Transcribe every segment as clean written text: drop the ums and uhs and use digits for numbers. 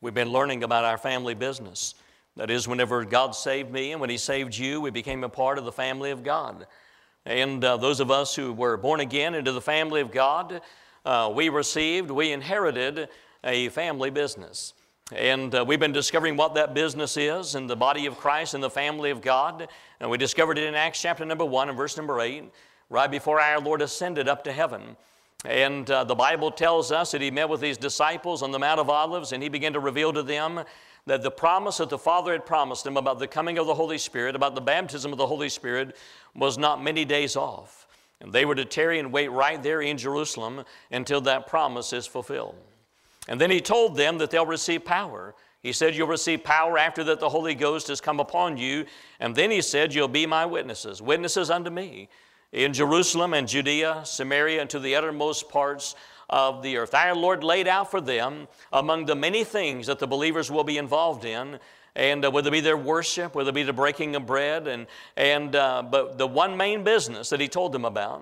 We've been learning about our family business. That is, whenever God saved me and when He saved you, we became a part of the family of God. And those of us who were born again into the family of God, we inherited a family business. And we've been discovering what that business is in the body of Christ, in the family of God. And we discovered it in Acts chapter number 1 and verse number 8, right before our Lord ascended up to heaven. And the Bible tells us that He met with His disciples on the Mount of Olives, and He began to reveal to them that the promise that the Father had promised them about the coming of the Holy Spirit, about the baptism of the Holy Spirit, was not many days off. And they were to tarry and wait right there in Jerusalem until that promise is fulfilled. And then He told them that they'll receive power. He said, you'll receive power after that the Holy Ghost has come upon you. And then He said, you'll be my witnesses, witnesses unto me, in Jerusalem and Judea, Samaria, and to the uttermost parts of the earth. Our Lord laid out for them, among the many things that the believers will be involved in, and whether it be their worship, whether it be the breaking of bread, but the one main business that He told them about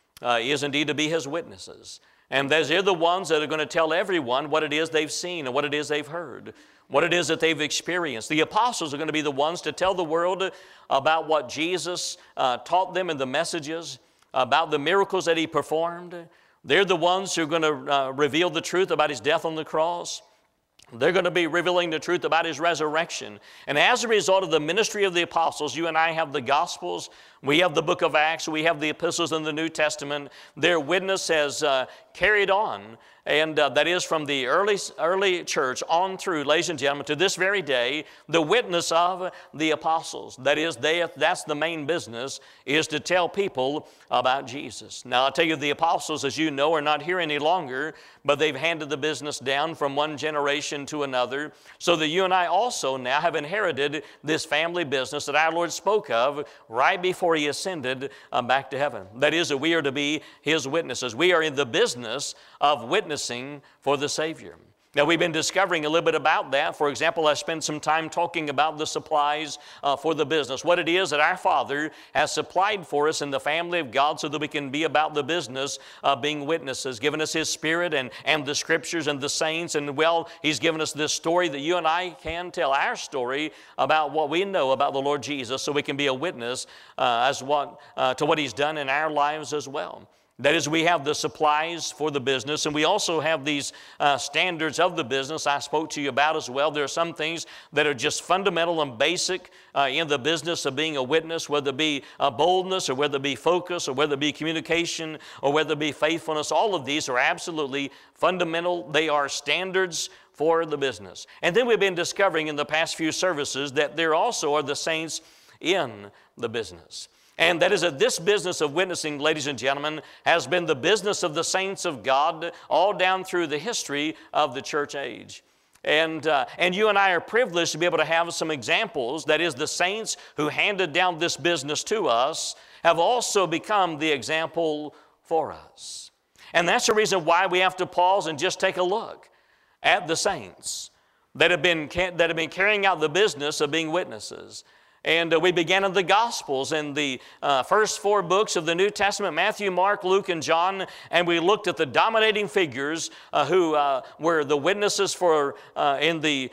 is indeed to be His witnesses. And they're the ones that are going to tell everyone what it is they've seen and what it is they've heard, what it is that they've experienced. The apostles are going to be the ones to tell the world about what Jesus taught them in the messages, about the miracles that He performed. They're the ones who are going to reveal the truth about His death on the cross. They're going to be revealing the truth about His resurrection. And as a result of the ministry of the apostles, you and I have the Gospels, we have the book of Acts, we have the epistles in the New Testament. Their witness has carried on, and that is from the early church on through, ladies and gentlemen, to this very day, the witness of the apostles. That is, that's the main business, is to tell people about Jesus. Now, I'll tell you, the apostles, as you know, are not here any longer, but they've handed the business down from one generation to another, so that you and I also now have inherited this family business that our Lord spoke of right before He ascended back to heaven. That is, that we are to be His witnesses. We are in the business of witnessing for the Savior. Now, we've been discovering a little bit about that. For example, I spent some time talking about the supplies for the business, what it is that our Father has supplied for us in the family of God so that we can be about the business of being witnesses, given us His Spirit and the Scriptures and the saints. And, well, He's given us this story that you and I can tell our story about what we know about the Lord Jesus so we can be a witness to what He's done in our lives as well. That is, we have the supplies for the business, and we also have these standards of the business I spoke to you about as well. There are some things that are just fundamental and basic in the business of being a witness, whether it be boldness or whether it be focus or whether it be communication or whether it be faithfulness. All of these are absolutely fundamental. They are standards for the business. And then we've been discovering in the past few services that there also are the saints in the business. And that is that this business of witnessing, ladies and gentlemen, has been the business of the saints of God all down through the history of the church age. And you and I are privileged to be able to have some examples. That is, the saints who handed down this business to us have also become the example for us. And that's the reason why we have to pause and just take a look at the saints that have been carrying out the business of being witnesses. And we began in the Gospels in the first 4 books of the New Testament, Matthew, Mark, Luke, and John, and we looked at the dominating figures who were the witnesses for in the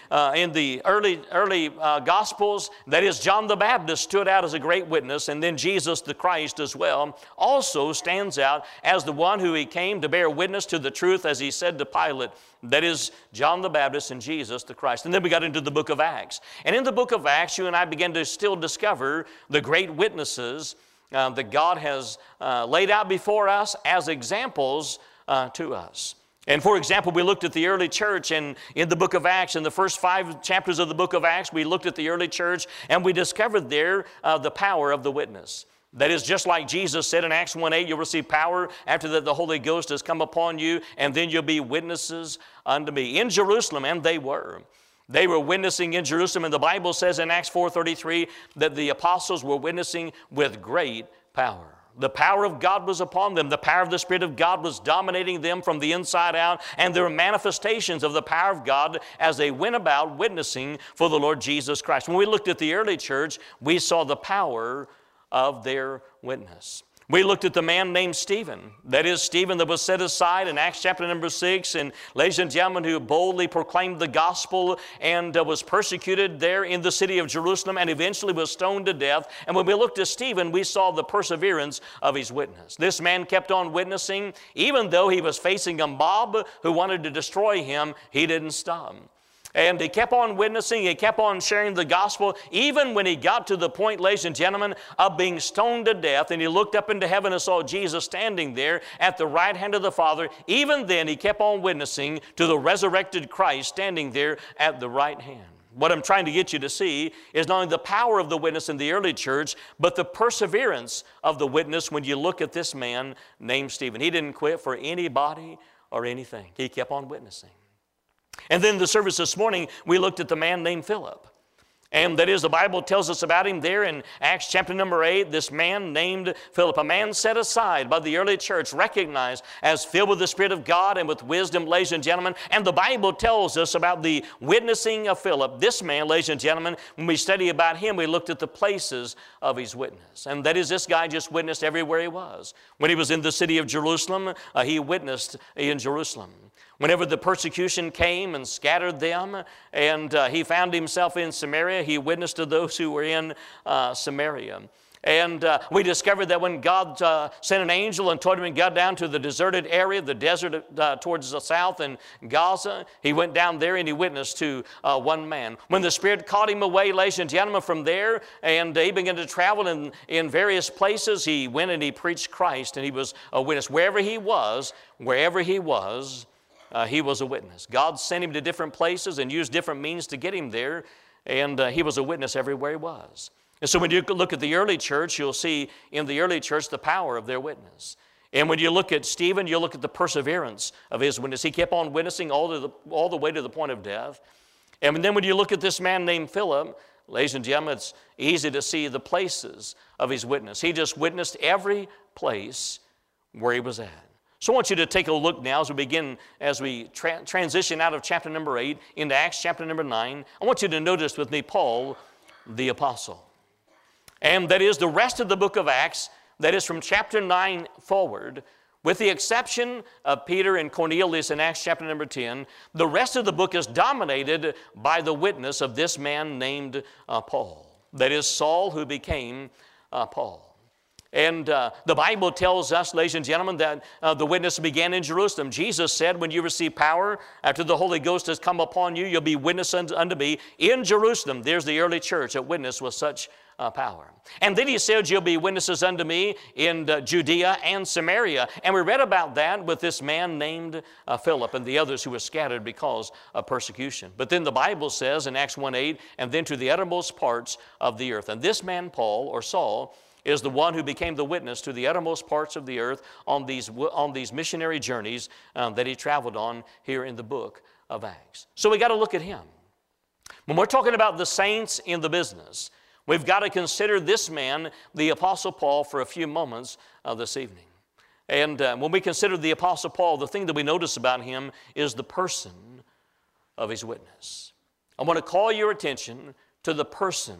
early Gospels. That is, John the Baptist stood out as a great witness, and then Jesus the Christ as well also stands out as the one who He came to bear witness to the truth, as He said to Pilate. That is John the Baptist and Jesus the Christ. And then we got into the book of Acts. And in the book of Acts, you and I began to still discover the great witnesses that God has laid out before us as examples to us. And for example, we looked at the early church, and in the book of Acts, in the first 5 chapters of the book of Acts, we looked at the early church, and we discovered there the power of the witness. That is, just like Jesus said in Acts 1:8, you'll receive power after that the Holy Ghost has come upon you, and then you'll be witnesses unto me. In Jerusalem, and they were. They were witnessing in Jerusalem, and the Bible says in Acts 4:33 that the apostles were witnessing with great power. The power of God was upon them. The power of the Spirit of God was dominating them from the inside out, and there were manifestations of the power of God as they went about witnessing for the Lord Jesus Christ. When we looked at the early church, we saw the power of their witness. We looked at the man named Stephen. That is, Stephen that was set aside in Acts chapter number 6. And ladies and gentlemen, who boldly proclaimed the gospel and was persecuted there in the city of Jerusalem and eventually was stoned to death. And when we looked at Stephen, we saw the perseverance of his witness. This man kept on witnessing. Even though he was facing a mob who wanted to destroy him, he didn't stop. And he kept on witnessing, he kept on sharing the gospel, even when he got to the point, ladies and gentlemen, of being stoned to death, and he looked up into heaven and saw Jesus standing there at the right hand of the Father. Even then, he kept on witnessing to the resurrected Christ standing there at the right hand. What I'm trying to get you to see is not only the power of the witness in the early church, but the perseverance of the witness when you look at this man named Stephen. He didn't quit for anybody or anything. He kept on witnessing. And then the service this morning, we looked at the man named Philip. And that is, the Bible tells us about him there in Acts chapter number 8, this man named Philip, a man set aside by the early church, recognized as filled with the Spirit of God and with wisdom, ladies and gentlemen. And the Bible tells us about the witnessing of Philip. This man, ladies and gentlemen, when we study about him, we looked at the places of his witness. And that is, this guy just witnessed everywhere he was. When he was in the city of Jerusalem, he witnessed in Jerusalem. Whenever the persecution came and scattered them, and he found himself in Samaria, he witnessed to those who were in Samaria. And we discovered that when God sent an angel and told him to go down to the deserted area, the desert towards the south in Gaza, he went down there and he witnessed to one man. When the Spirit caught him away, ladies and gentlemen, from there, and he began to travel in various places, he went and he preached Christ, and he was a witness. Wherever he was, he was a witness. God sent him to different places and used different means to get him there, and he was a witness everywhere he was. And so when you look at the early church, you'll see in the early church the power of their witness. And when you look at Stephen, you look at the perseverance of his witness. He kept on witnessing all the way to the point of death. And then when you look at this man named Philip, ladies and gentlemen, it's easy to see the places of his witness. He just witnessed every place where he was at. So I want you to take a look now as we transition out of chapter number 8 into Acts chapter number 9. I want you to notice with me Paul, the apostle. And that is the rest of the book of Acts, that is from chapter 9 forward, with the exception of Peter and Cornelius in Acts chapter number 10, the rest of the book is dominated by the witness of this man named Paul. That is Saul, who became Paul. And the Bible tells us, ladies and gentlemen, that the witness began in Jerusalem. Jesus said, when you receive power, after the Holy Ghost has come upon you, you'll be witnesses unto me in Jerusalem. There's the early church that witnessed with such power. And then he said, you'll be witnesses unto me in Judea and Samaria. And we read about that with this man named Philip and the others who were scattered because of persecution. But then the Bible says in Acts 1:8, and then to the uttermost parts of the earth. And this man, Paul, or Saul, is the one who became the witness to the uttermost parts of the earth on these missionary journeys that he traveled on here in the book of Acts. So we got to look at him. When we're talking about the saints in the business, we've got to consider this man, the Apostle Paul, for a few moments this evening. And when we consider the Apostle Paul, the thing that we notice about him is the person of his witness. I want to call your attention to the person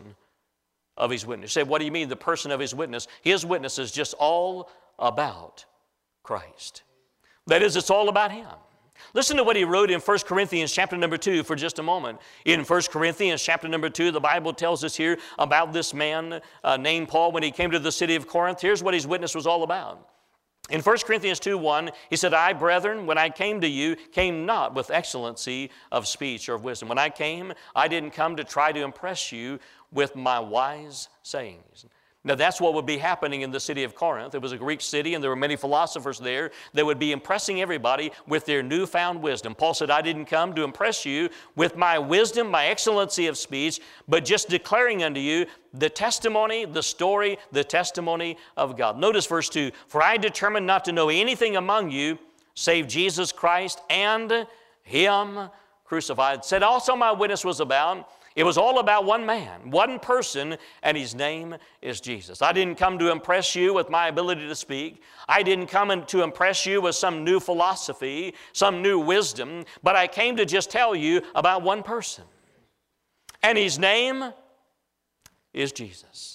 of his witness. You say, what do you mean, the person of his witness? His witness is just all about Christ. That is, it's all about him. Listen to what he wrote in 1 Corinthians chapter number 2 for just a moment. In 1 Corinthians chapter number 2, the Bible tells us here about this man named Paul when he came to the city of Corinth. Here's what his witness was all about. In 1 Corinthians 2:1, he said, I, brethren, when I came to you, came not with excellency of speech or of wisdom. When I came, I didn't come to try to impress you with my wise sayings. Now that's what would be happening in the city of Corinth. It was a Greek city and there were many philosophers there that would be impressing everybody with their newfound wisdom. Paul said, I didn't come to impress you with my wisdom, my excellency of speech, but just declaring unto you the testimony, the story, the testimony of God. Notice verse 2, for I determined not to know anything among you save Jesus Christ and Him crucified. Said also my witness was about. It was all about one man, one person, and his name is Jesus. I didn't come to impress you with my ability to speak. I didn't come to impress you with some new philosophy, some new wisdom, but I came to just tell you about one person. And his name is Jesus.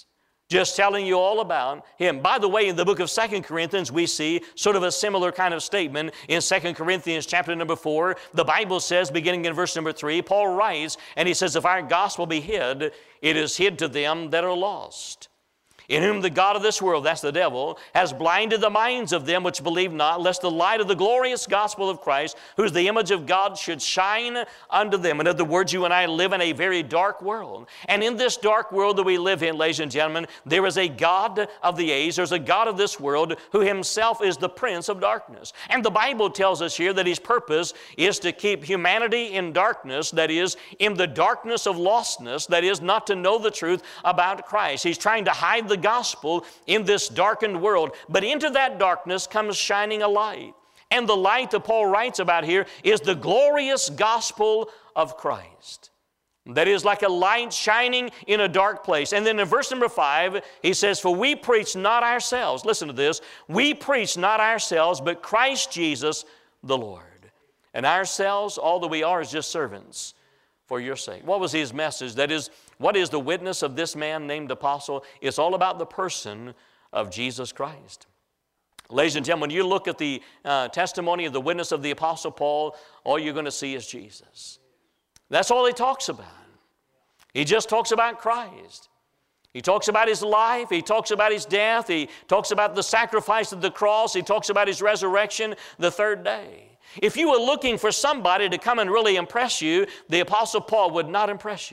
just telling you all about him. By the way, in the book of 2 Corinthians, we see sort of a similar kind of statement. In 2 Corinthians chapter number 4, the Bible says, beginning in verse number 3, Paul writes, and he says, if our gospel be hid, it is hid to them that are lost, in whom the God of this world, that's the devil, has blinded the minds of them which believe not, lest the light of the glorious gospel of Christ, who is the image of God, should shine unto them. In other words, you and I live in a very dark world. And in this dark world that we live in, ladies and gentlemen, there is a God of the age, there's a God of this world who himself is the prince of darkness. And the Bible tells us here that his purpose is to keep humanity in darkness, that is, in the darkness of lostness, that is, not to know the truth about Christ. He's trying to hide the gospel in this darkened world, but into that darkness comes shining a light. And the light that Paul writes about here is the glorious gospel of Christ. That is like a light shining in a dark place. And then in verse number 5, he says, for we preach not ourselves. Listen to this. We preach not ourselves, but Christ Jesus the Lord. And ourselves, all that we are is just servants for your sake. What was his message? That is, what is the witness of this man named apostle? It's all about the person of Jesus Christ. Ladies and gentlemen, when you look at the testimony of the witness of the apostle Paul, all you're going to see is Jesus. That's all he talks about. He just talks about Christ. He talks about his life. He talks about his death. He talks about the sacrifice of the cross. He talks about his resurrection the third day. If you were looking for somebody to come and really impress you, the apostle Paul would not impress you.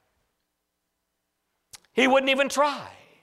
He wouldn't even try.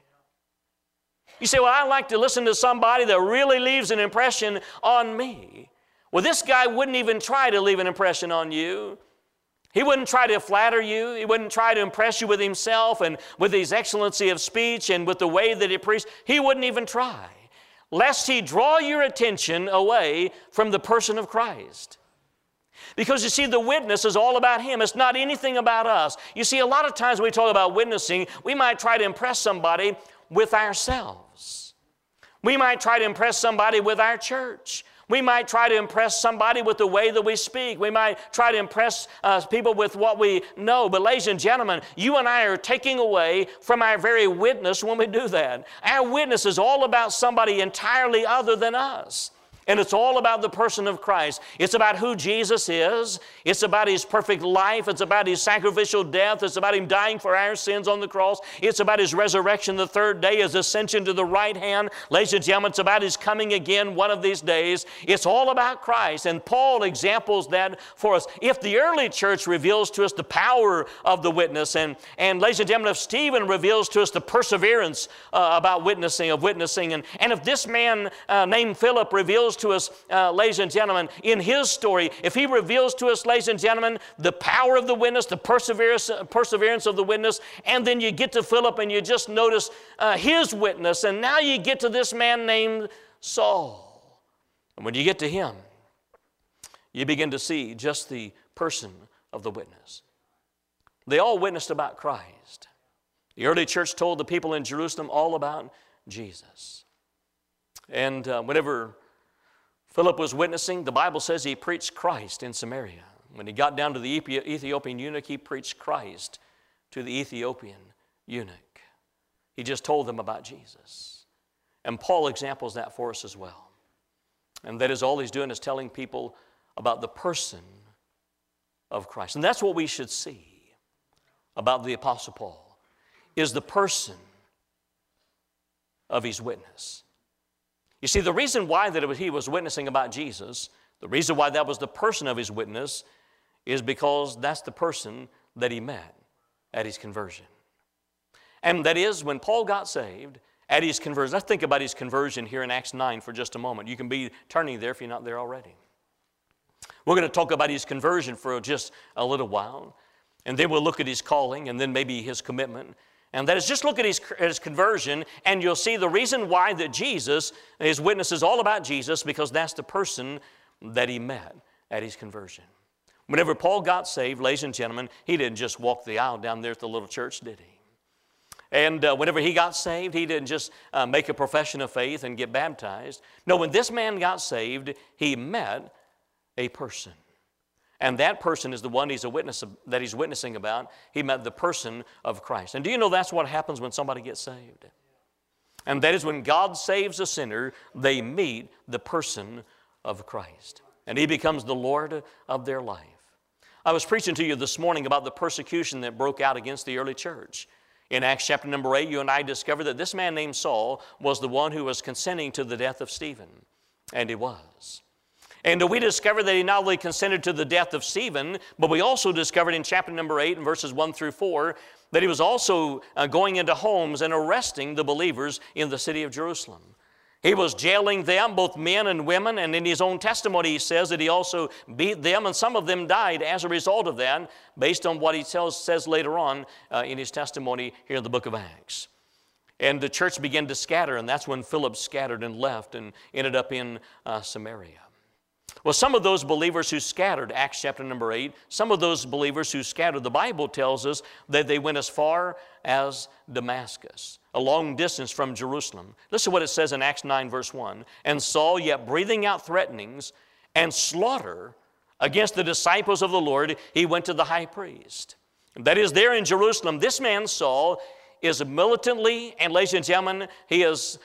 You say, well, I like to listen to somebody that really leaves an impression on me. Well, this guy wouldn't even try to leave an impression on you. He wouldn't try to flatter you. He wouldn't try to impress you with himself and with his excellency of speech and with the way that he preached. He wouldn't even try, lest he draw your attention away from the person of Christ. Because you see, the witness is all about him. It's not anything about us. You see, a lot of times when we talk about witnessing, we might try to impress somebody with ourselves. We might try to impress somebody with our church. We might try to impress somebody with the way that we speak. We might try to impress people with what we know. But ladies and gentlemen, you and I are taking away from our very witness when we do that. Our witness is all about somebody entirely other than us. And it's all about the person of Christ. It's about who Jesus is. It's about his perfect life. It's about his sacrificial death. It's about him dying for our sins on the cross. It's about his resurrection the third day, his ascension to the right hand. Ladies and gentlemen, it's about his coming again one of these days. It's all about Christ. And Paul examples that for us. If the early church reveals to us the power of the witness, and ladies and gentlemen, if Stephen reveals to us the perseverance about witnessing, and if this man named Philip reveals to us, ladies and gentlemen, in his story, if he reveals to us, ladies and gentlemen, the power of the witness, the perseverance of the witness, and then you get to Philip and you just notice his witness, and now you get to this man named Saul. And when you get to him, you begin to see just the person of the witness. They all witnessed about Christ. The early church told the people in Jerusalem all about Jesus. And whenever Philip was witnessing, the Bible says he preached Christ in Samaria. When he got down to the Ethiopian eunuch, he preached Christ to the Ethiopian eunuch. He just told them about Jesus. And Paul examples that for us as well. And that is all he's doing is telling people about the person of Christ. And that's what we should see about the Apostle Paul, is the person of his witness. You see, the reason why he was witnessing about Jesus, the reason why that was the person of his witness, is because that's the person that he met at his conversion. And that is, when Paul got saved, at his conversion. Let's think about his conversion here in Acts 9 for just a moment. You can be turning there if you're not there already. We're going to talk about his conversion for just a little while, and then we'll look at his calling, and then maybe his commitment. And that is, just look at his conversion, and you'll see the reason why that Jesus, his witness is all about Jesus, because that's the person that he met at his conversion. Whenever Paul got saved, ladies and gentlemen, he didn't just walk the aisle down there at the little church, did he? And whenever he got saved, he didn't just make a profession of faith and get baptized. No, when this man got saved, he met a person. And that person is the one that he's witnessing about. He met the person of Christ. And do you know that's what happens when somebody gets saved? And that is when God saves a sinner, they meet the person of Christ. And he becomes the Lord of their life. I was preaching to you this morning about the persecution that broke out against the early church. In Acts chapter number 8, you and I discovered that this man named Saul was the one who was consenting to the death of Stephen. And he was. And we discovered that he not only consented to the death of Stephen, but we also discovered in chapter number 8 and verses 1 through 4 that he was also going into homes and arresting the believers in the city of Jerusalem. He was jailing them, both men and women, and in his own testimony he says that he also beat them, and some of them died as a result of that, based on what he says later on in his testimony here in the book of Acts. And the church began to scatter, and that's when Philip scattered and left and ended up in Samaria. Well, some of those believers who scattered, Acts chapter number 8, some of those believers who scattered, the Bible tells us that they went as far as Damascus, a long distance from Jerusalem. Listen to what it says in Acts 9, verse 1. And Saul, yet breathing out threatenings and slaughter against the disciples of the Lord, he went to the high priest. That is, there in Jerusalem, this man Saul is militantly, and ladies and gentlemen, he is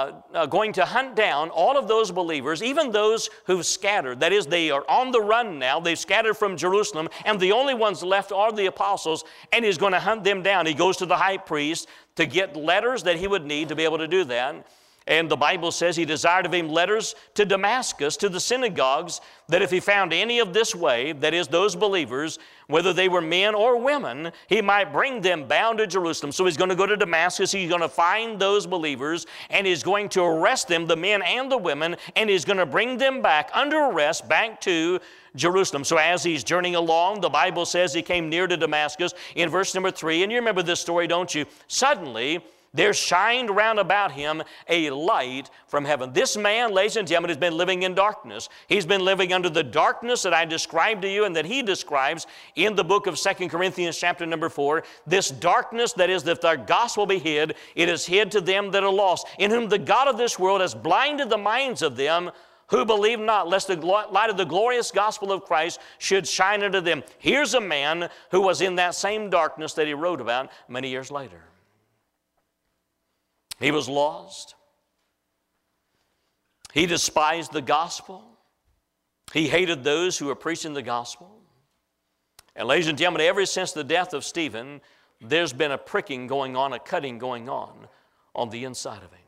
going to hunt down all of those believers, even those who've scattered. That is, they are on the run now. They've scattered from Jerusalem, and the only ones left are the apostles, and he's going to hunt them down. He goes to the high priest to get letters that he would need to be able to do that. And the Bible says he desired of him letters to Damascus, to the synagogues, that if he found any of this way, that is, those believers, whether they were men or women, he might bring them bound to Jerusalem. So he's going to go to Damascus, he's going to find those believers, and he's going to arrest them, the men and the women, and he's going to bring them back under arrest back to Jerusalem. So as he's journeying along, the Bible says he came near to Damascus in verse number 3, and you remember this story, don't you? Suddenly, there shined round about him a light from heaven. This man, ladies and gentlemen, has been living in darkness. He's been living under the darkness that I described to you and that he describes in the book of 2 Corinthians chapter number 4. This darkness, that is, if the gospel be hid, it is hid to them that are lost, in whom the God of this world has blinded the minds of them who believe not, lest the light of the glorious gospel of Christ should shine unto them. Here's a man who was in that same darkness that he wrote about many years later. He was lost. He despised the gospel. He hated those who were preaching the gospel. And ladies and gentlemen, ever since the death of Stephen, there's been a pricking going on, a cutting going on the inside of him.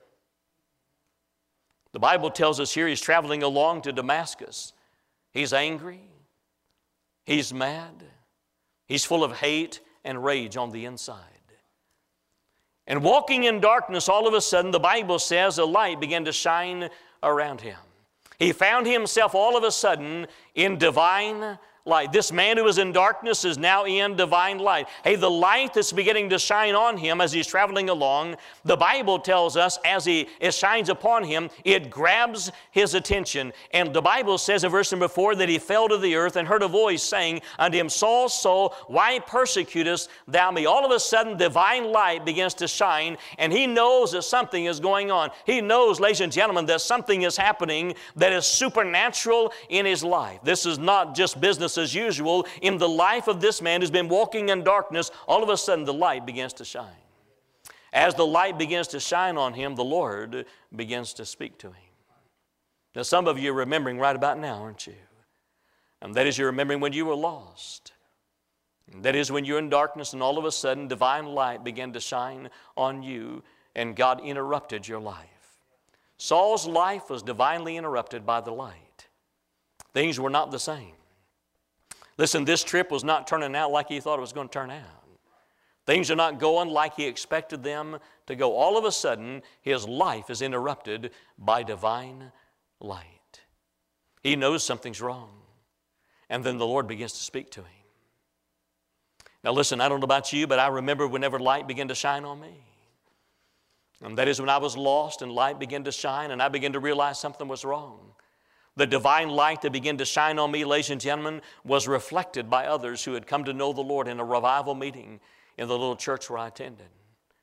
The Bible tells us here he's traveling along to Damascus. He's angry. He's mad. He's full of hate and rage on the inside. And walking in darkness, all of a sudden, the Bible says a light began to shine around him. He found himself all of a sudden in divine light. This man who was in darkness is now in divine light. Hey, the light that's beginning to shine on him as he's traveling along, the Bible tells us as it shines upon him, it grabs his attention. And the Bible says in verse number 4 that he fell to the earth and heard a voice saying unto him, Saul, Saul, why persecutest thou me? All of a sudden, divine light begins to shine, and he knows that something is going on. He knows, ladies and gentlemen, that something is happening that is supernatural in his life. This is not just business as usual. In the life of this man who's been walking in darkness, all of a sudden the light begins to shine. As the light begins to shine on him, the Lord begins to speak to him. Now, some of you are remembering right about now, aren't you? And that is, you're remembering when you were lost. And that is when you're in darkness and all of a sudden divine light began to shine on you and God interrupted your life. Saul's life was divinely interrupted by the light. Things were not the same. Listen, this trip was not turning out like he thought it was going to turn out. Things are not going like he expected them to go. All of a sudden, his life is interrupted by divine light. He knows something's wrong. And then the Lord begins to speak to him. Now listen, I don't know about you, but I remember whenever light began to shine on me. And that is when I was lost and light began to shine and I began to realize something was wrong. The divine light that began to shine on me, ladies and gentlemen, was reflected by others who had come to know the Lord in a revival meeting in the little church where I attended.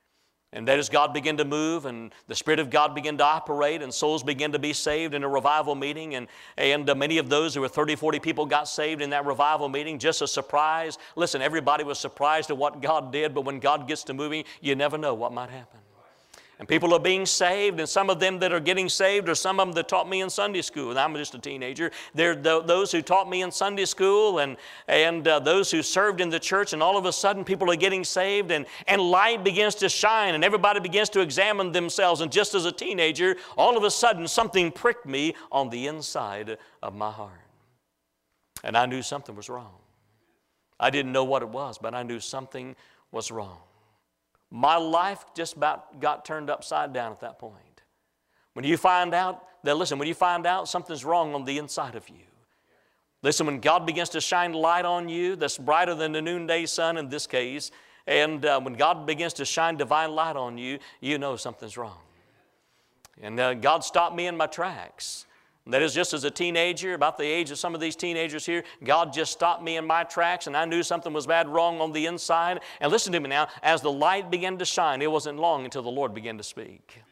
And that as God began to move and the Spirit of God began to operate and souls began to be saved in a revival meeting, and many of those, there were 30, 40 people got saved in that revival meeting, just a surprise. Listen, everybody was surprised at what God did, but when God gets to moving, you never know what might happen. And people are being saved, and some of them that are getting saved are some of them that taught me in Sunday school. And I'm just a teenager. They're those who taught me in Sunday school and those who served in the church, and all of a sudden people are getting saved, and light begins to shine, and everybody begins to examine themselves. And just as a teenager, all of a sudden something pricked me on the inside of my heart. And I knew something was wrong. I didn't know what it was, but I knew something was wrong. My life just about got turned upside down at that point. When you find out when you find out something's wrong on the inside of you, listen, when God begins to shine light on you that's brighter than the noonday sun in this case, and when God begins to shine divine light on you, you know something's wrong. And God stopped me in my tracks. That is, just as a teenager, about the age of some of these teenagers here, God just stopped me in my tracks, and I knew something was bad wrong on the inside. And listen to me now, as the light began to shine, it wasn't long until the Lord began to speak.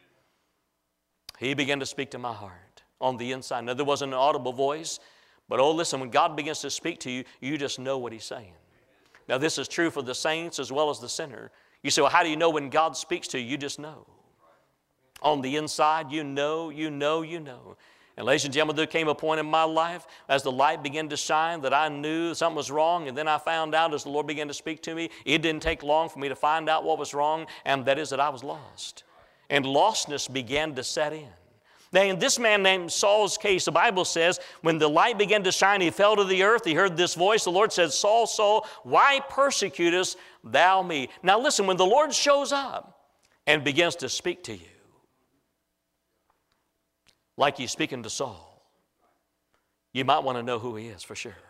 He began to speak to my heart on the inside. Now, there wasn't an audible voice, but oh, listen, when God begins to speak to you, you just know what He's saying. Now, this is true for the saints as well as the sinner. You say, well, how do you know when God speaks to you? You just know. On the inside, you know. And ladies and gentlemen, there came a point in my life as the light began to shine that I knew something was wrong, and then I found out as the Lord began to speak to me, it didn't take long for me to find out what was wrong, and that is that I was lost. And lostness began to set in. Now, in this man named Saul's case, the Bible says, when the light began to shine, he fell to the earth. He heard this voice. The Lord said, Saul, Saul, why persecutest thou me? Now listen, when the Lord shows up and begins to speak to you, like He's speaking to Saul, you might want to know who He is for sure.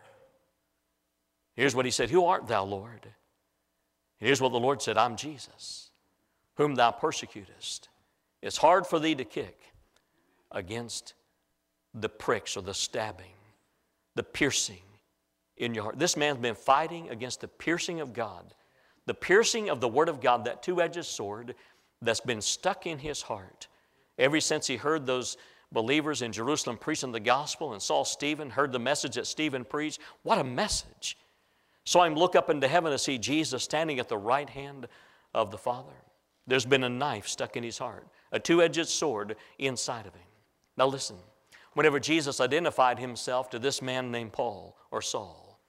Here's what He said, who art thou, Lord? Here's what the Lord said, I'm Jesus, whom thou persecutest. It's hard for thee to kick against the pricks or the stabbing, the piercing in your heart. This man's been fighting against the piercing of God, the piercing of the Word of God, that two-edged sword that's been stuck in his heart ever since he heard those believers in Jerusalem preaching the gospel and saw Stephen, heard the message that Stephen preached. What a message. Saw him look up into heaven to see Jesus standing at the right hand of the Father. There's been a knife stuck in his heart, a two-edged sword inside of him. Now listen, whenever Jesus identified Himself to this man named Paul or Saul,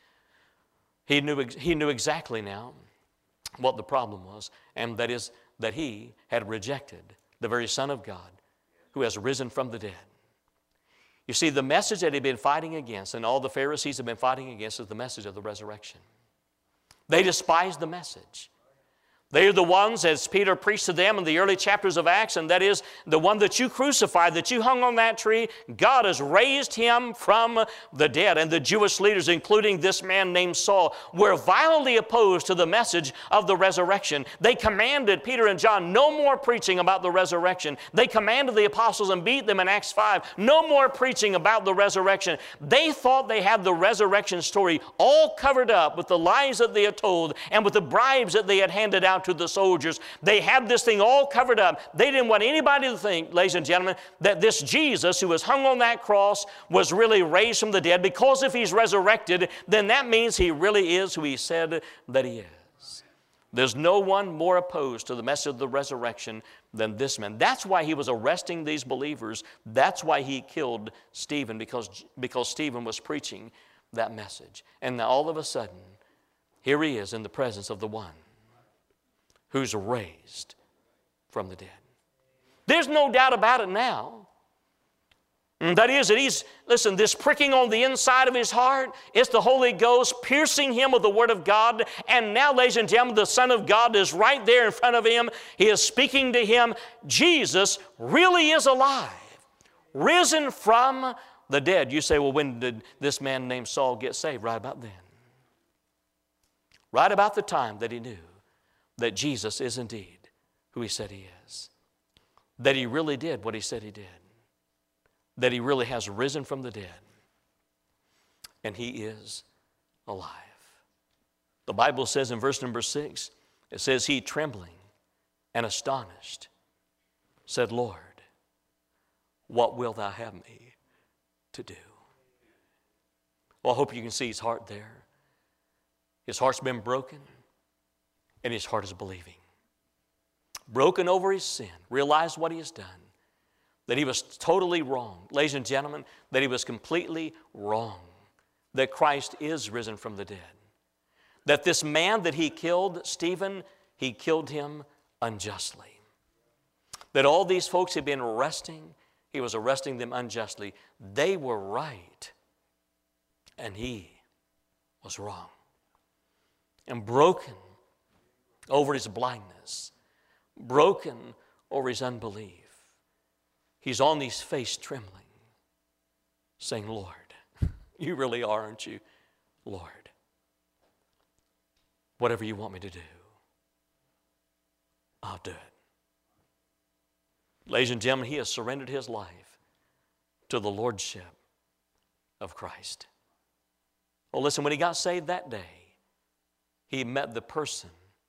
he knew exactly now what the problem was, and that is that he had rejected the very Son of God who has risen from the dead. You see, the message that he'd been fighting against, and all the Pharisees have been fighting against, is the message of the resurrection. They despised the message. They are the ones, as Peter preached to them in the early chapters of Acts, and that is the one that you crucified, that you hung on that tree. God has raised Him from the dead. And the Jewish leaders, including this man named Saul, were violently opposed to the message of the resurrection. They commanded Peter and John no more preaching about the resurrection. They commanded the apostles and beat them in Acts 5, no more preaching about the resurrection. They thought they had the resurrection story all covered up with the lies that they had told and with the bribes that they had handed out to the soldiers. They had this thing all covered up. They didn't want anybody to think, ladies and gentlemen, that this Jesus who was hung on that cross was really raised from the dead, because if He's resurrected, then that means He really is who He said that He is. There's no one more opposed to the message of the resurrection than this man. That's why he was arresting these believers. That's why he killed Stephen, because Stephen was preaching that message. And now all of a sudden, here he is in the presence of the one who's raised from the dead. There's no doubt about it now. And that is that listen, this pricking on the inside of his heart, it's the Holy Ghost piercing him with the Word of God. And now, ladies and gentlemen, the Son of God is right there in front of him. He is speaking to him. Jesus really is alive, risen from the dead. You say, well, when did this man named Saul get saved? Right about then. Right about the time that he knew that Jesus is indeed who He said He is. That He really did what He said He did. That He really has risen from the dead. And He is alive. The Bible says in verse number 6, it says, He trembling and astonished, said, Lord, what wilt thou have me to do? Well, I hope you can see his heart there. His heart's been broken, and his heart is believing. Broken over his sin, realized what he has done, that he was totally wrong. Ladies and gentlemen, that he was completely wrong, that Christ is risen from the dead. That this man that he killed, Stephen, he killed him unjustly. That all these folks had been arresting, he was arresting them unjustly. They were right, and he was wrong. And broken over his blindness, broken over his unbelief, he's on his face trembling, saying, Lord, you really are, aren't you? Lord, whatever you want me to do, I'll do it. Ladies and gentlemen, he has surrendered his life to the lordship of Christ. Well, listen, when he got saved that day, he met the person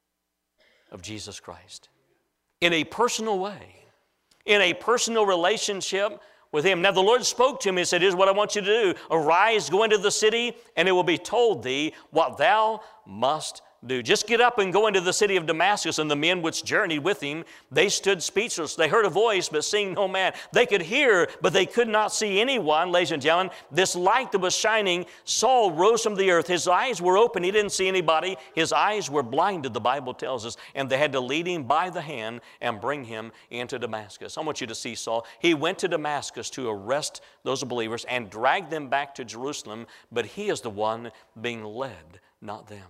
of Jesus Christ in a personal way, in a personal relationship with him. Now the Lord spoke to him and said, here's what I want you to do. Arise, go into the city, and it will be told thee what thou must do. Just get up and go into the city of Damascus. And the men which journeyed with him, they stood speechless. They heard a voice, but seeing no man. They could hear, but they could not see anyone. Ladies and gentlemen, this light that was shining, Saul rose from the earth. His eyes were open. He didn't see anybody. His eyes were blinded, the Bible tells us. And they had to lead him by the hand and bring him into Damascus. I want you to see Saul. He went to Damascus to arrest those believers and drag them back to Jerusalem, but he is the one being led, not them.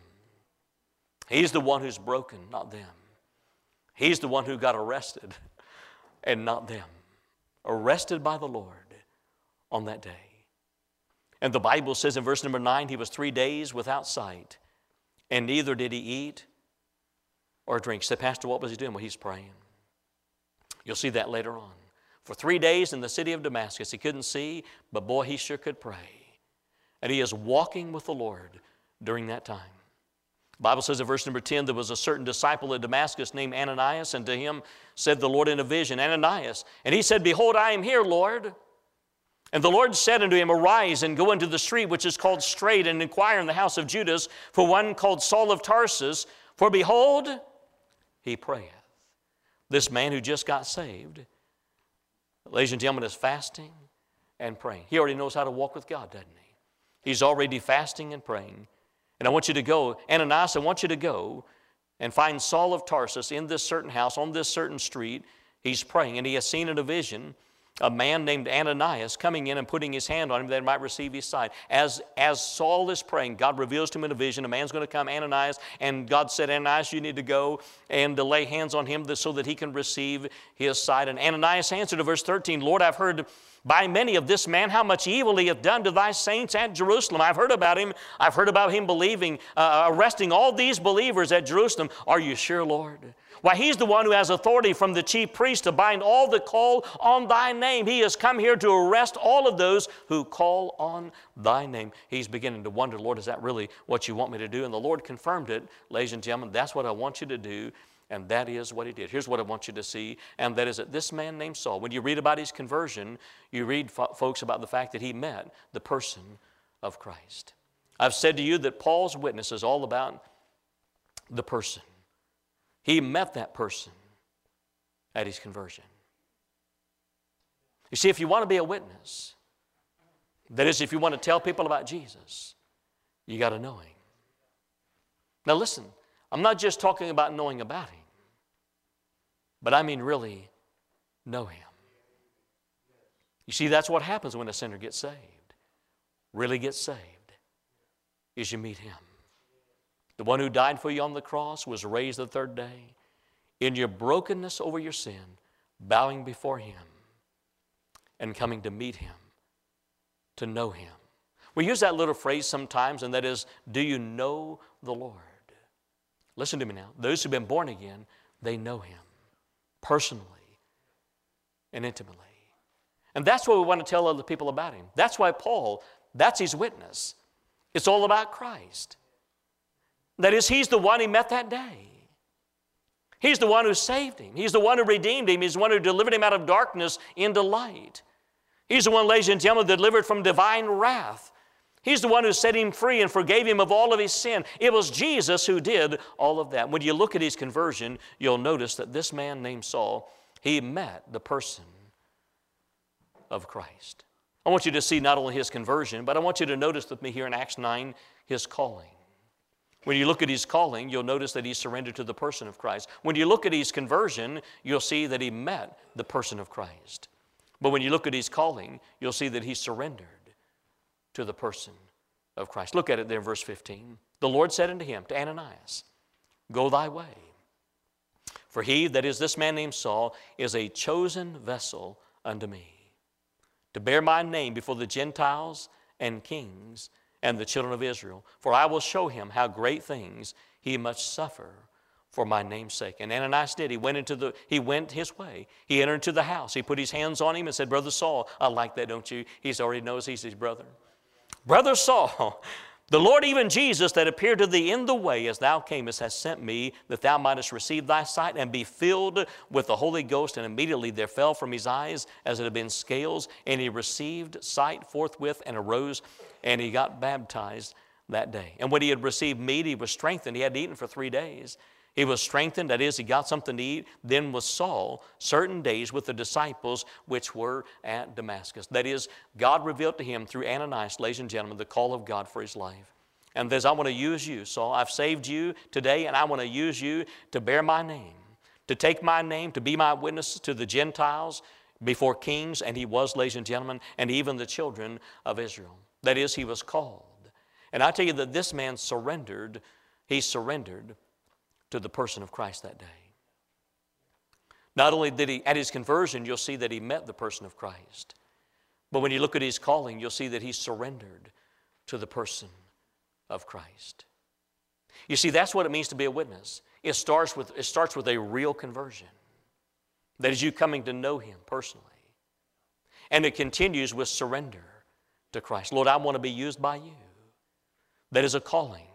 He's the one who's broken, not them. He's the one who got arrested and not them. Arrested by the Lord on that day. And the Bible says in verse number 9, he was 3 days without sight, and neither did he eat or drink. Say, Pastor, what was he doing? Well, he's praying. You'll see that later on. For 3 days in the city of Damascus, he couldn't see, but boy, he sure could pray. And he is walking with the Lord during that time. The Bible says in verse number 10, there was a certain disciple at Damascus named Ananias, and to him said the Lord in a vision, Ananias. And he said, Behold, I am here, Lord. And the Lord said unto him, Arise and go into the street which is called Straight, and inquire in the house of Judas for one called Saul of Tarsus. For behold, he prayeth. This man who just got saved, ladies and gentlemen, is fasting and praying. He already knows how to walk with God, doesn't he? He's already fasting and praying. And I want you to go, Ananias, I want you to go and find Saul of Tarsus in this certain house, on this certain street. He's praying, and he has seen in a vision a man named Ananias coming in and putting his hand on him that he might receive his sight. As Saul is praying, God reveals to him in a vision, a man's going to come, Ananias, and God said, Ananias, you need to go and to lay hands on him so that he can receive his sight. And Ananias answered in verse 13, Lord, I've heard by many of this man how much evil he hath done to thy saints at Jerusalem. I've heard about him. I've heard about him believing, arresting all these believers at Jerusalem. Are you sure, Lord? Why, he's the one who has authority from the chief priest to bind all that call on thy name. He has come here to arrest all of those who call on thy name. He's beginning to wonder, Lord, is that really what you want me to do? And the Lord confirmed it. Ladies and gentlemen, that's what I want you to do. And that is what he did. Here's what I want you to see, and that is that this man named Saul, when you read about his conversion, you read, folks, about the fact that he met the person of Christ. I've said to you that Paul's witness is all about the person. He met that person at his conversion. You see, if you want to be a witness, that is, if you want to tell people about Jesus, you got to know him. Now listen, I'm not just talking about knowing about him, but I mean really know him. You see, that's what happens when a sinner gets saved, really gets saved, is you meet him. The one who died for you on the cross was raised the third day. In your brokenness over your sin, bowing before him and coming to meet him, to know him. We use that little phrase sometimes, and that is, do you know the Lord? Listen to me now. Those who've been born again, they know him personally and intimately. And that's what we want to tell other people about him. That's why Paul, that's his witness. It's all about Christ. That is, he's the one he met that day. He's the one who saved him. He's the one who redeemed him. He's the one who delivered him out of darkness into light. He's the one, ladies and gentlemen, delivered from divine wrath. He's the one who set him free and forgave him of all of his sin. It was Jesus who did all of that. When you look at his conversion, you'll notice that this man named Saul, he met the person of Christ. I want you to see not only his conversion, but I want you to notice with me here in Acts 9, his calling. When you look at his calling, you'll notice that he surrendered to the person of Christ. When you look at his conversion, you'll see that he met the person of Christ. But when you look at his calling, you'll see that he surrendered to the person of Christ. Look at it there in verse 15. The Lord said unto him, to Ananias, go thy way. For he, that is this man named Saul, is a chosen vessel unto me, to bear my name before the Gentiles and kings and the children of Israel. For I will show him how great things he must suffer for my name's sake. And Ananias did. He went his way. He entered into the house. He put his hands on him and said, Brother Saul, I like that, don't you? He already knows he's his brother. Brother Saul, the Lord, even Jesus, that appeared to thee in the way as thou camest, has sent me, that thou mightest receive thy sight and be filled with the Holy Ghost. And immediately there fell from his eyes as it had been scales, and he received sight forthwith and arose, and he got baptized that day. And when he had received meat, he was strengthened. He hadn't eaten for 3 days. He was strengthened, that is, he got something to eat. Then was Saul certain days with the disciples which were at Damascus. That is, God revealed to him through Ananias, ladies and gentlemen, the call of God for his life. And says, I want to use you, Saul. I've saved you today, and I want to use you to bear my name, to take my name, to be my witness to the Gentiles before kings. And he was, ladies and gentlemen, and even the children of Israel. That is, he was called. And I tell you that this man surrendered. He surrendered to the person of Christ that day. Not only did he, at his conversion, you'll see that he met the person of Christ. But when you look at his calling, you'll see that he surrendered to the person of Christ. You see, that's what it means to be a witness. It starts with a real conversion. That is you coming to know him personally. And it continues with surrender to Christ. Lord, I want to be used by you. That is a calling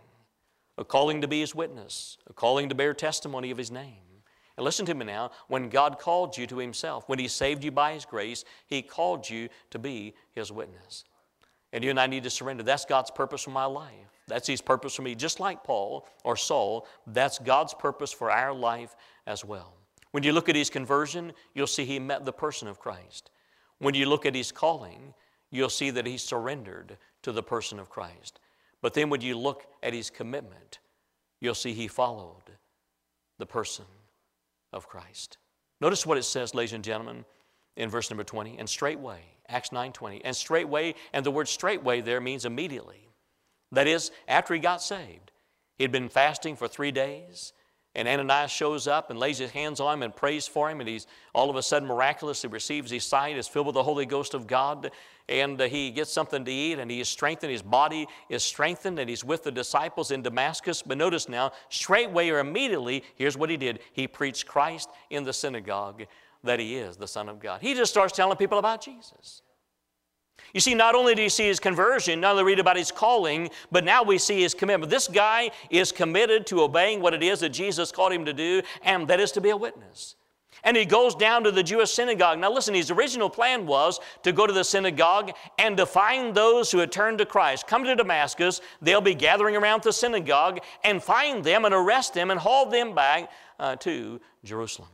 to be his witness, a calling to bear testimony of his name. And listen to me now, when God called you to himself, when he saved you by his grace, he called you to be his witness. And you and I need to surrender. That's God's purpose for my life. That's his purpose for me. Just like Paul or Saul, that's God's purpose for our life as well. When you look at his conversion, you'll see he met the person of Christ. When you look at his calling, you'll see that he surrendered to the person of Christ. But then when you look at his commitment, you'll see he followed the person of Christ. Notice what it says, ladies and gentlemen, in verse number 20. And straightway, Acts 9:20. And straightway, and the word straightway there means immediately. That is, after he got saved. He'd been fasting for 3 days. And Ananias shows up and lays his hands on him and prays for him. And he's all of a sudden miraculously receives his sight, is filled with the Holy Ghost of God. And he gets something to eat and he is strengthened. His body is strengthened and he's with the disciples in Damascus. But notice now, straightway or immediately, here's what he did. He preached Christ in the synagogue, that he is the Son of God. He just starts telling people about Jesus. You see, not only do you see his conversion, not only read about his calling, but now we see his commitment. This guy is committed to obeying what it is that Jesus called him to do, and that is to be a witness. And he goes down to the Jewish synagogue. Now listen, his original plan was to go to the synagogue and to find those who had turned to Christ. Come to Damascus, they'll be gathering around the synagogue, and find them and arrest them and haul them back to Jerusalem.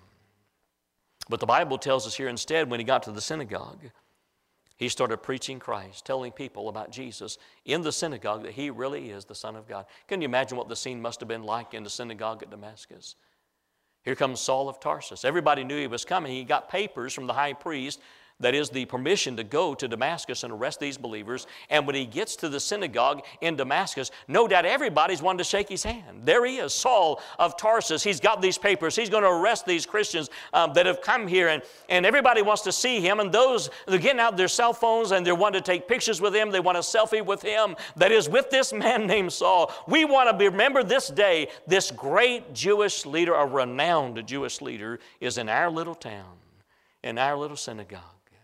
But the Bible tells us here instead, when he got to the synagogue, he started preaching Christ, telling people about Jesus in the synagogue, that he really is the Son of God. Can you imagine what the scene must have been like in the synagogue at Damascus? Here comes Saul of Tarsus. Everybody knew he was coming. He got papers from the high priest, that is the permission to go to Damascus and arrest these believers. And when he gets to the synagogue in Damascus, no doubt everybody's wanting to shake his hand. There he is, Saul of Tarsus. He's got these papers. He's going to arrest these Christians that have come here. And everybody wants to see him. And those, they're getting out their cell phones and they're wanting to take pictures with him. They want a selfie with him. That is with this man named Saul. We want to remember this day, this great Jewish leader, a renowned Jewish leader, is in our little town, in our little synagogue.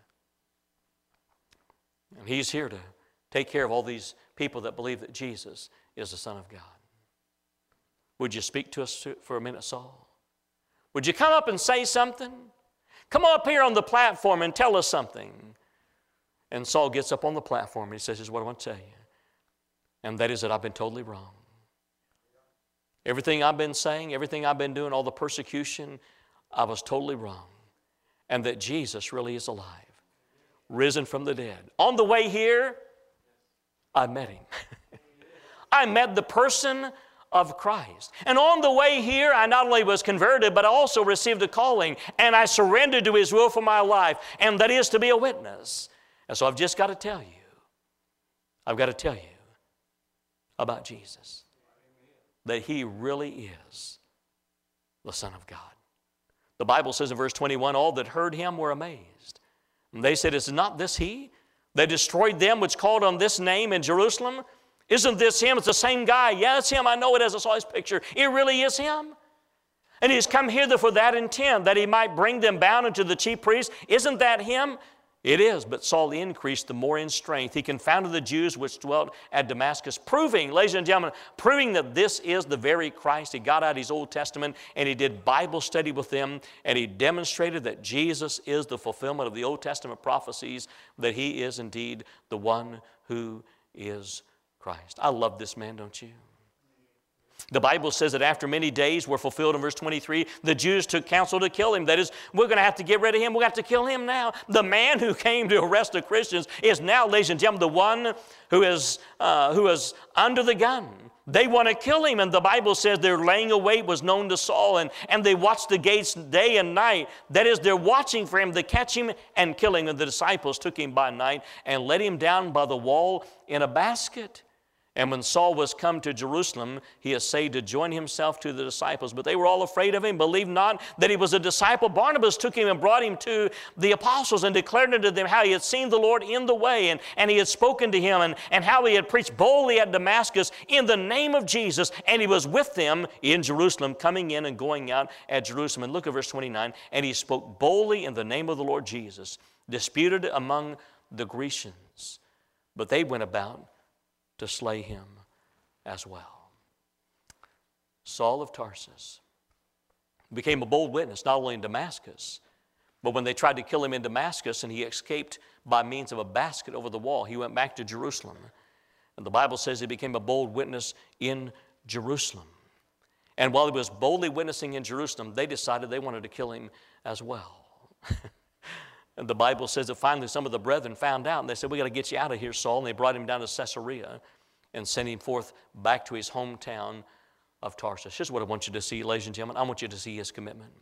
And he's here to take care of all these people that believe that Jesus is the Son of God. Would you speak to us for a minute, Saul? Would you come up and say something? Come up here on the platform and tell us something. And Saul gets up on the platform and he says, "Here's what I want to tell you. And that is that I've been totally wrong. Everything I've been saying, everything I've been doing, all the persecution, I was totally wrong. And that Jesus really is alive, risen from the dead. On the way here, I met him. I met the person of Christ. And on the way here, I not only was converted, but I also received a calling, and I surrendered to his will for my life, and that is to be a witness. And so I've just got to tell you, about Jesus, that he really is the Son of God. The Bible says in verse 21, all that heard him were amazed. And they said, is not this he? They destroyed them which called on this name in Jerusalem. Isn't this him? It's the same guy. Yeah, it's him. I know it as I saw his picture. It really is him. And he's come hither for that intent, that he might bring them bound unto the chief priests. Isn't that him? It is, but Saul increased the more in strength. He confounded the Jews which dwelt at Damascus, proving, ladies and gentlemen, proving that this is the very Christ. He got out his Old Testament and he did Bible study with them, and he demonstrated that Jesus is the fulfillment of the Old Testament prophecies, that he is indeed the one who is Christ. I love this man, don't you? The Bible says that after many days were fulfilled in verse 23, the Jews took counsel to kill him. That is, we're going to have to get rid of him. We're going to have to kill him now. The man who came to arrest the Christians is now, ladies and gentlemen, the one who is under the gun. They want to kill him, and the Bible says their laying await was known to Saul, and they watched the gates day and night. That is, they're watching for him to catch him and kill him. And the disciples took him by night and let him down by the wall in a basket. And when Saul was come to Jerusalem, he essayed to join himself to the disciples. But they were all afraid of him, believed not that he was a disciple. Barnabas took him and brought him to the apostles and declared unto them how he had seen the Lord in the way, and he had spoken to him, and how he had preached boldly at Damascus in the name of Jesus. And he was with them in Jerusalem, coming in and going out at Jerusalem. And look at verse 29. And he spoke boldly in the name of the Lord Jesus, disputed among the Grecians. But they went about to slay him as well. Saul of Tarsus became a bold witness, not only in Damascus, but when they tried to kill him in Damascus and he escaped by means of a basket over the wall, he went back to Jerusalem. And the Bible says he became a bold witness in Jerusalem. And while he was boldly witnessing in Jerusalem, they decided they wanted to kill him as well. And the Bible says that finally some of the brethren found out, and they said, we got to get you out of here, Saul. And they brought him down to Caesarea and sent him forth back to his hometown of Tarsus. Here's what I want you to see, ladies and gentlemen. I want you to see his commitment.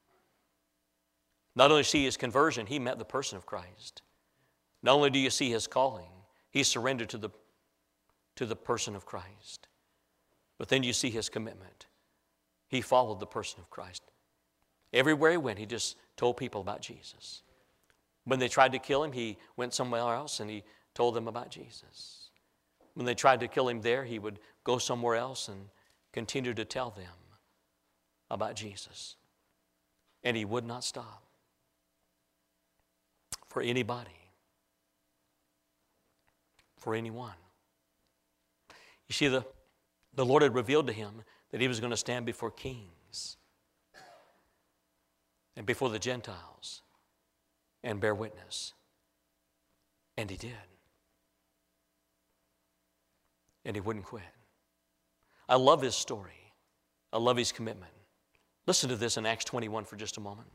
Not only see his conversion, he met the person of Christ. Not only do you see his calling, he surrendered to the person of Christ. But then you see his commitment. He followed the person of Christ. Everywhere he went, he just told people about Jesus. When they tried to kill him, he went somewhere else and he told them about Jesus. When they tried to kill him there, he would go somewhere else and continue to tell them about Jesus. And he would not stop for anybody, for anyone. You see, the Lord had revealed to him that he was going to stand before kings and before the Gentiles and bear witness. And he did. And he wouldn't quit. I love his story. I love his commitment. Listen to this in Acts 21 for just a moment.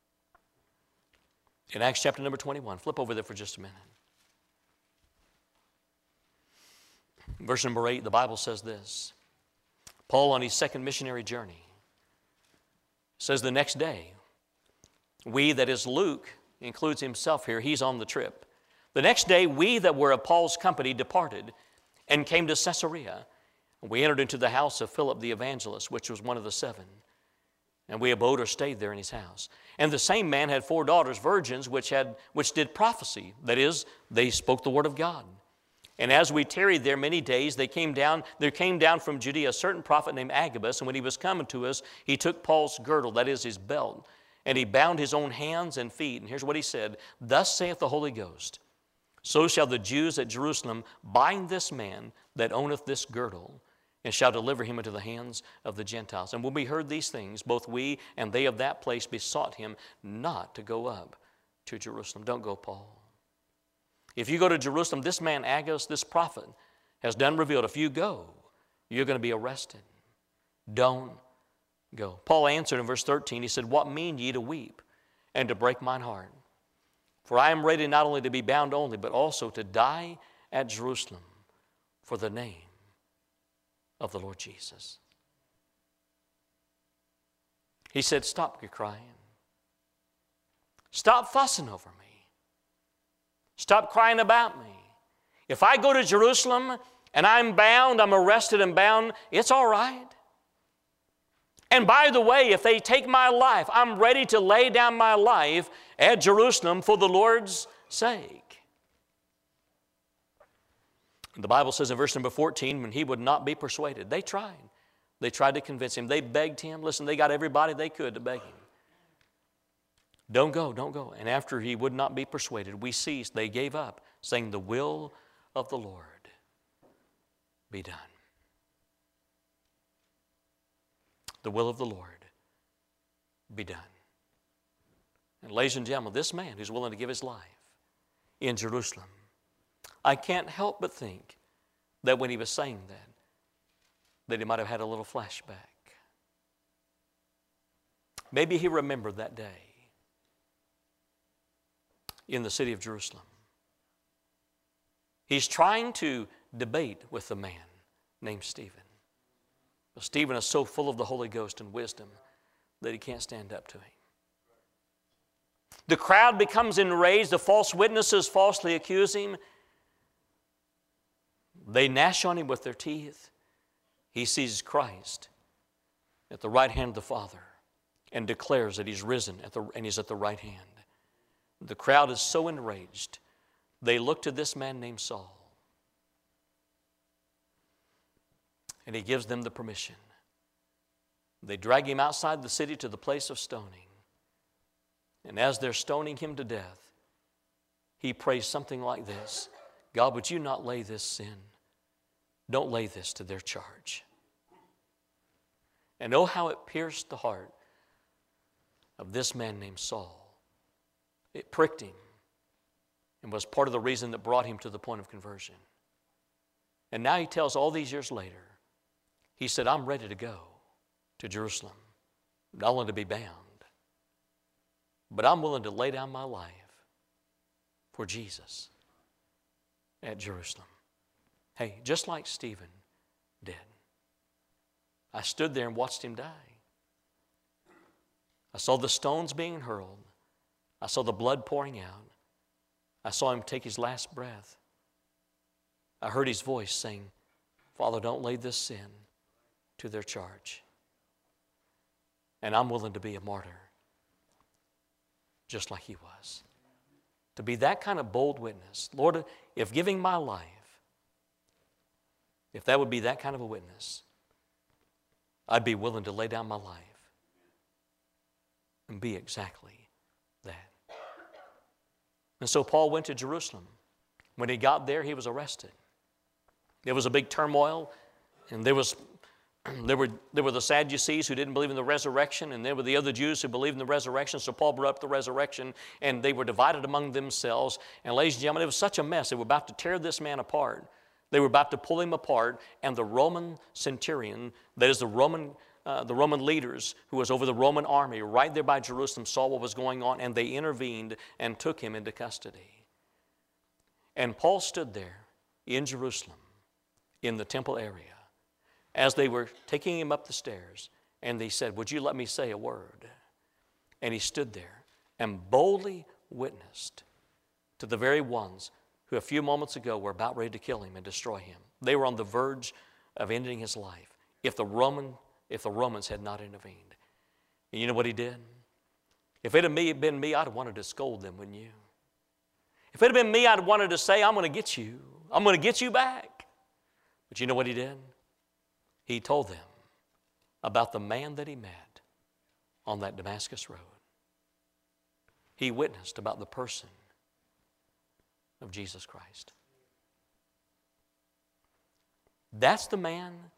In Acts chapter number 21, flip over there for just a minute. Verse number 8, the Bible says this. Paul, on his second missionary journey, says the next day, we, that is Luke, includes himself here, he's on the trip. The next day, we that were of Paul's company departed and came to Caesarea. We entered into the house of Philip the evangelist, which was one of the 7. And we abode or stayed there in his house. And the same man had 4 daughters, virgins, which did prophecy. That is, they spoke the word of God. And as we tarried there many days, there came down from Judea a certain prophet named Agabus. And when he was coming to us, he took Paul's girdle, that is his belt, and he bound his own hands and feet. And here's what he said, thus saith the Holy Ghost, so shall the Jews at Jerusalem bind this man that owneth this girdle and shall deliver him into the hands of the Gentiles. And when we heard these things, both we and they of that place besought him not to go up to Jerusalem. Don't go, Paul. If you go to Jerusalem, this man Agabus, this prophet, has done revealed. If you go, you're going to be arrested. Don't go. Paul answered in verse 13, he said, what mean ye to weep and to break mine heart? For I am ready not only to be bound only, but also to die at Jerusalem for the name of the Lord Jesus. He said, stop your crying. Stop fussing over me. Stop crying about me. If I go to Jerusalem and I'm bound, I'm arrested and bound, it's all right. And by the way, if they take my life, I'm ready to lay down my life at Jerusalem for the Lord's sake. The Bible says in verse number 14, when he would not be persuaded, they tried. They tried to convince him. They begged him. Listen, they got everybody they could to beg him. Don't go, don't go. And after he would not be persuaded, we ceased. They gave up, saying, the will of the Lord be done. The will of the Lord be done. And ladies and gentlemen, this man who's willing to give his life in Jerusalem, I can't help but think that when he was saying that he might have had a little flashback. Maybe he remembered that day in the city of Jerusalem. He's trying to debate with a man named Stephen. But Stephen is so full of the Holy Ghost and wisdom that he can't stand up to him. The crowd becomes enraged. The false witnesses falsely accuse him. They gnash on him with their teeth. He sees Christ at the right hand of the Father and declares that he's risen and he's at the right hand. The crowd is so enraged, they look to this man named Saul. And he gives them the permission. They drag him outside the city to the place of stoning. And as they're stoning him to death, he prays something like this: God, would you not lay this sin? Don't lay this to their charge. And oh, how it pierced the heart of this man named Saul. It pricked him and was part of the reason that brought him to the point of conversion. And now he tells all these years later, he said, I'm ready to go to Jerusalem, not only to be bound, but I'm willing to lay down my life for Jesus at Jerusalem. Hey, just like Stephen did. I stood there and watched him die. I saw the stones being hurled. I saw the blood pouring out. I saw him take his last breath. I heard his voice saying, Father, don't lay this sin to their charge. And I'm willing to be a martyr, just like he was. To be that kind of bold witness. Lord, if giving my life, if that would be that kind of a witness, I'd be willing to lay down my life and be exactly that. And so Paul went to Jerusalem. When he got there, he was arrested. There was a big turmoil, and there were the Sadducees who didn't believe in the resurrection, and there were the other Jews who believed in the resurrection. So Paul brought up the resurrection, and they were divided among themselves. And ladies and gentlemen, it was such a mess. They were about to tear this man apart. They were about to pull him apart, and the Roman centurion, that is the Roman leaders who was over the Roman army right there by Jerusalem, saw what was going on, and they intervened and took him into custody. And Paul stood there in Jerusalem, in the temple area, as they were taking him up the stairs, and they said, would you let me say a word? And he stood there and boldly witnessed to the very ones who a few moments ago were about ready to kill him and destroy him. They were on the verge of ending his life if the Romans had not intervened. And you know what he did? If it had been me, I'd have wanted to scold them, wouldn't you? If it had been me, I'd have wanted to say, I'm going to get you. I'm going to get you back. But you know what he did? He told them about the man that he met on that Damascus road. He witnessed about the person of Jesus Christ. That's the man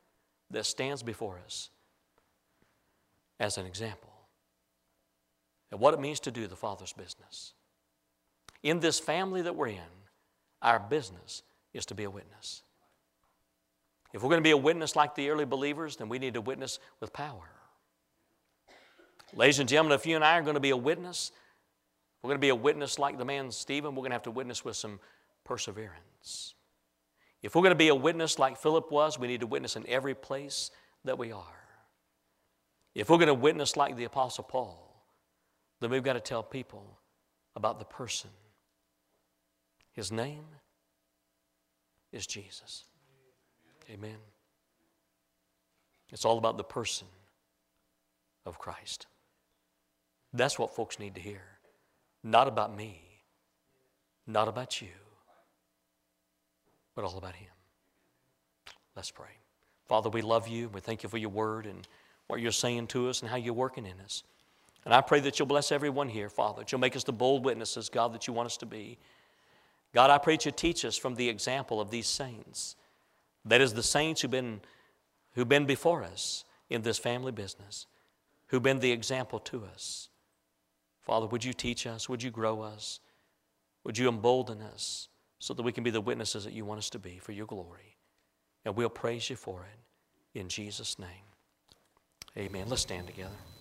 that stands before us as an example of what it means to do the Father's business. In this family that we're in, our business is to be a witness. If we're going to be a witness like the early believers, then we need to witness with power. Ladies and gentlemen, if you and I are going to be a witness, we're going to be a witness like the man Stephen, we're going to have to witness with some perseverance. If we're going to be a witness like Philip was, we need to witness in every place that we are. If we're going to witness like the Apostle Paul, then we've got to tell people about the person. His name is Jesus. Amen. It's all about the person of Christ. That's what folks need to hear. Not about me, not about you, but all about Him. Let's pray. Father, we love you. We thank you for your word and what you're saying to us and how you're working in us. And I pray that you'll bless everyone here, Father, that you'll make us the bold witnesses, God, that you want us to be. God, I pray that you teach us from the example of these saints. That is, the saints who've been before us in this family business, who've been the example to us. Father, would you teach us? Would you grow us? Would you embolden us so that we can be the witnesses that you want us to be for your glory? And we'll praise you for it in Jesus' name. Amen. Let's stand together.